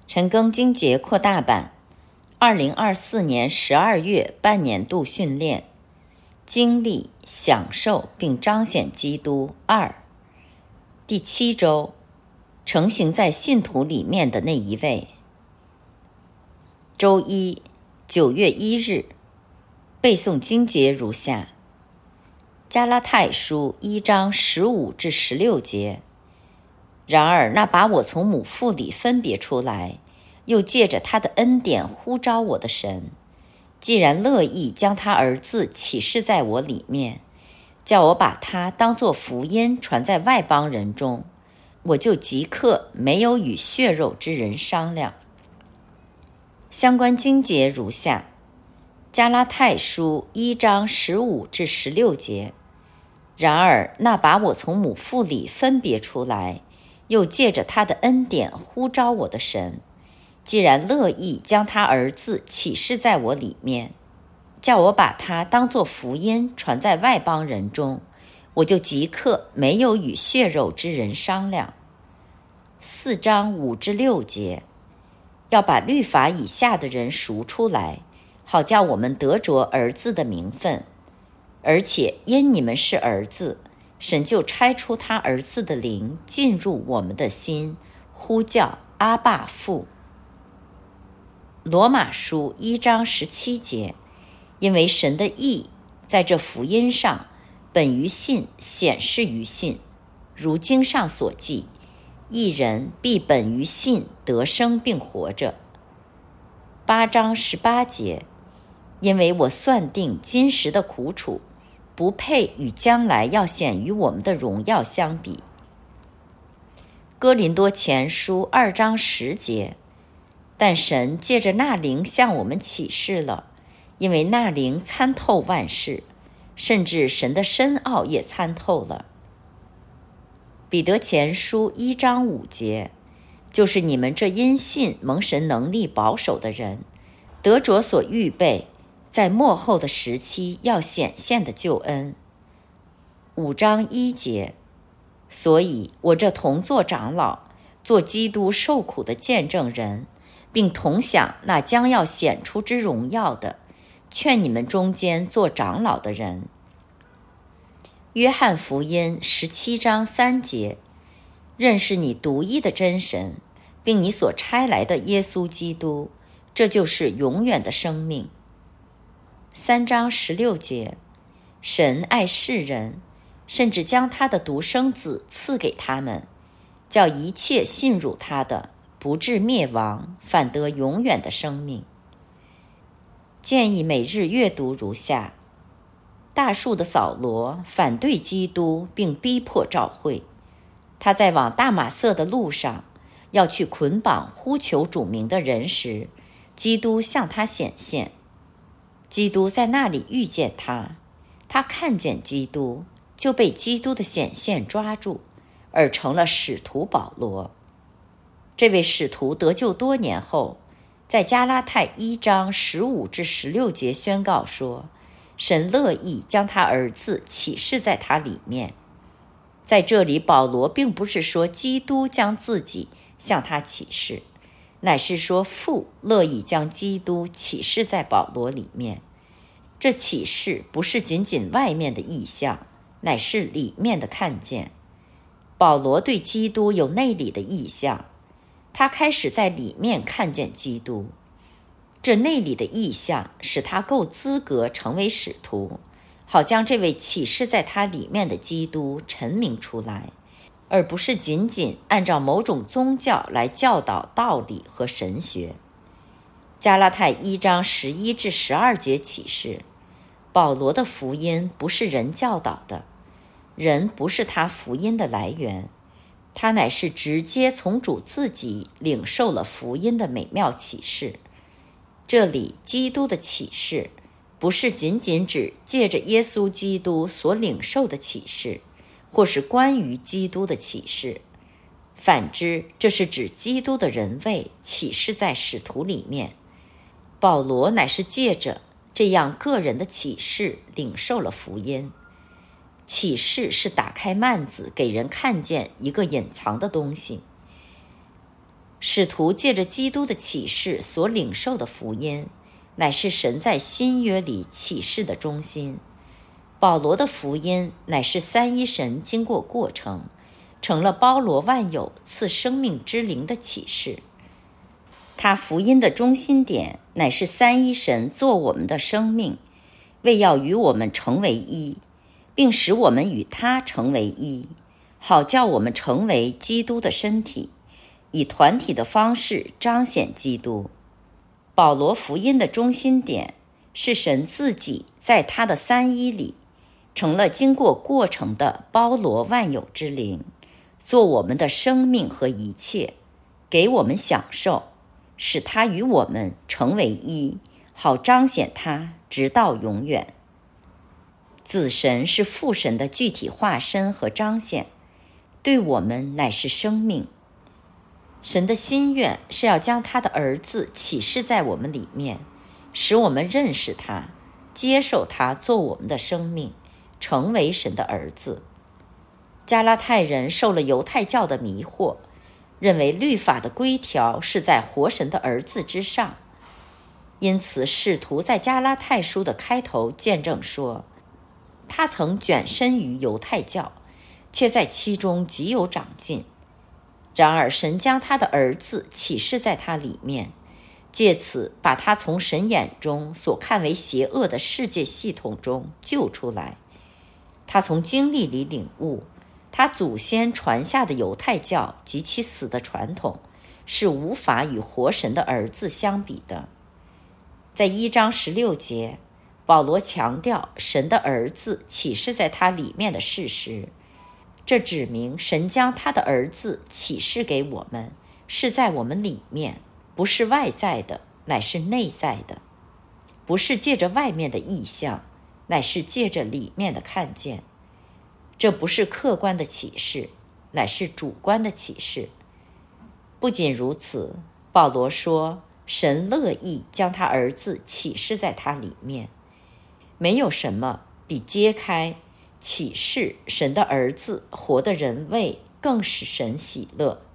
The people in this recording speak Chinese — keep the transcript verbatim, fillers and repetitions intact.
陈庚经节扩大版，二零二四年十二月半年度训练，经历、享受并彰显基督二，第七周，成行在信徒里面的那一位。周一，九月一日，背诵经节如下：加拉太书一章十五至十六节。然而那把我从母腹里分别出来，又借着他的恩典呼召我的神，既然乐意将他儿子启示在我里面，叫我把他当作福音传在外邦人中，我就即刻没有与血肉之人商量。相关经节如下：加拉太书一章十五至十六节。然而那把我从母腹里分别出来，又借着他的恩典呼召我的神，既然乐意将他儿子启示在我里面，叫我把他当作福音传在外邦人中，我就即刻没有与血肉之人商量。四章五至六节，要把律法以下的人赎出来，好叫我们得着儿子的名分。而且因你们是儿子，神就差出他儿子的灵进入我们的心，呼叫阿爸父。罗马书一章十七节，因为神的义在这福音上本于信，显示于信，如经上所记，义人必本于信得生并活着。八章十八节，因为我算定今时的苦楚，不配与将来要显于我们的荣耀相比。哥林多前书二章十节，但神借着那灵向我们启示了，因为那灵参透万事，甚至神的深奥也参透了。彼得前书一章五节，就是你们这因信蒙神能力保守的人，得着所预备在末后的时期要显现的救恩。五章一节，所以我这同作长老，做基督受苦的见证人，并同享那将要显出之荣耀的，劝你们中间做长老的人。约翰福音十七章三节，认识你独一的真神，并你所差来的耶稣基督，这就是永远的生命。三章十六节，神爱世人，甚至将他的独生子赐给他们，叫一切信入他的不至灭亡，反得永远的生命。建议每日阅读如下：大数的扫罗反对基督并逼迫召会，他在往大马色的路上要去捆绑呼求主名的人时，基督向他显现。基督在那里遇见他，他看见基督，就被基督的显现抓住，而成了使徒保罗。这位使徒得救多年后，在加拉太一章十五至十六节宣告说，神乐意将他儿子启示在他里面。在这里，保罗并不是说基督将自己向他启示，乃是说父乐意将基督启示在保罗里面。这启示不是仅仅外面的意象，乃是里面的看见。保罗对基督有内里的意象，他开始在里面看见基督。这内里的意象使他够资格成为使徒，好将这位启示在他里面的基督陈明出来，而不是仅仅按照某种宗教来教导道理和神学。加拉太一章十一至十二节启示，保罗的福音不是人教导的，人不是他福音的来源，他乃是直接从主自己领受了福音的美妙启示。这里基督的启示不是仅仅指借着耶稣基督所领受的启示，或是关于基督的启示，反之，这是指基督的人位启示在使徒里面。保罗乃是借着这样个人的启示领受了福音。启示是打开幔子，给人看见一个隐藏的东西。 使徒借着基督的启示所领受的福音，乃是神在新约里启示的中心。保罗的福音乃是三一神经过过程，成了包罗万有赐生命之灵的启示。他福音的中心点乃是三一神做我们的生命，为要与我们成为一，并使我们与他成为一，好叫我们成为基督的身体，以团体的方式彰显基督。保罗福音的中心点是神自己在他的三一里成了经过过程的包罗万有之灵，做我们的生命和一切，给我们享受，使他与我们成为一，好彰显他直到永远。子神是父神的具体化身和彰显，对我们乃是生命。神的心愿是要将他的儿子启示在我们里面，使我们认识他，接受他做我们的生命，成为神的儿子。加拉太人受了犹太教的迷惑，认为律法的规条是在活神的儿子之上，因此使徒在加拉太书的开头见证说，他曾卷身于犹太教，且在其中极有长进。然而神将他的儿子启示在他里面，借此把他从神眼中所看为邪恶的世界系统中救出来。他从经历里领悟，他祖先传下的犹太教及其死的传统是无法与活神的儿子相比的。在一章十六节，保罗强调神的儿子启示在他里面的事实，这指明神将他的儿子启示给我们，是在我们里面，不是外在的，乃是内在的；不是借着外面的意象，乃是借着里面的看见。这不是客观的启示，乃是主观的启示。不仅如此，保罗说，神乐意将他儿子启示在他里面。没有什么比揭开启示神的儿子活的人位更使神喜乐。